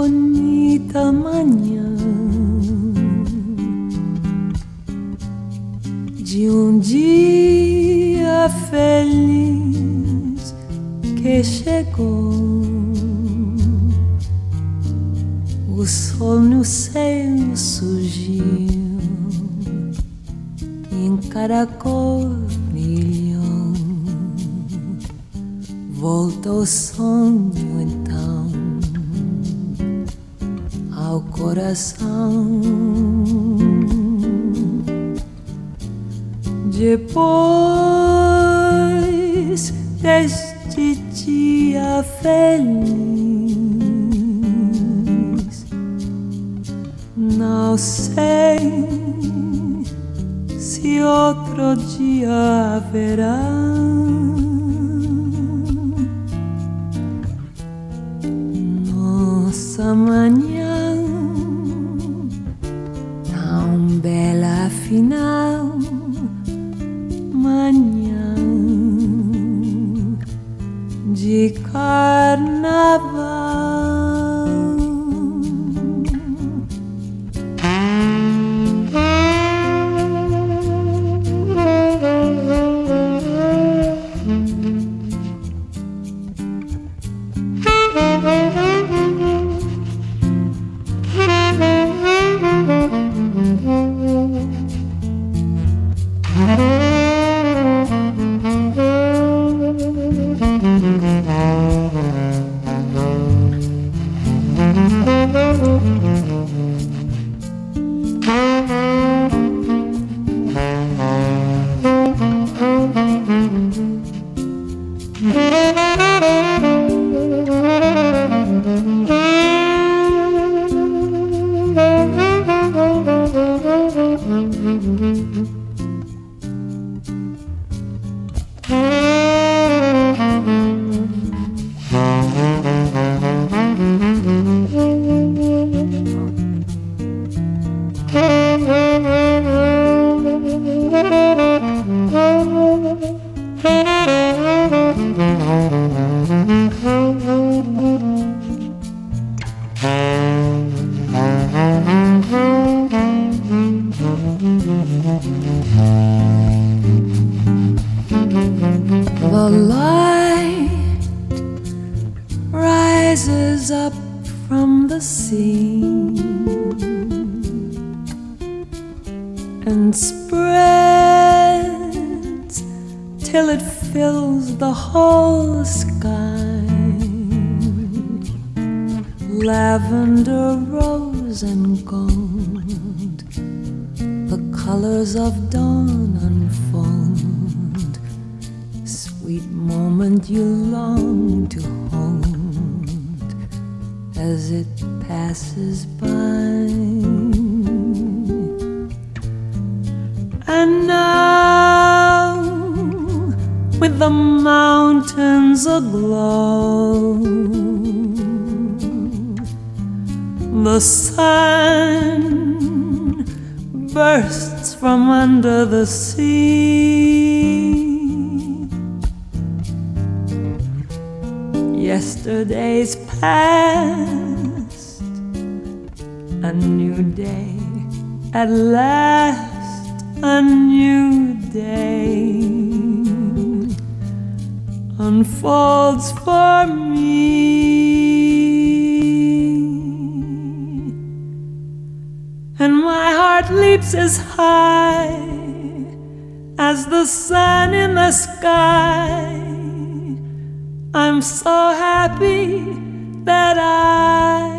bonita manhã de dia feliz que chegou. O sol no céu surgiu, em cada cor brilhou. Volta o sonho então ao coração. Depois deste dia feliz, não sei se outro dia haverá. Nossa manhã tão bela afinal, manhã de carnaval. The light rises up from the sea and spreads till it fills the whole sky. Lavender, rose and gold, the colors of dawn unfold. Sweet moment you long to hold as it passes by. And now, with the mountains aglow, the sun bursts from under the sea. Yesterday's past, a new day at last, a new day unfolds for me. And my heart leaps as high as the sun in the sky. I'm so happy that I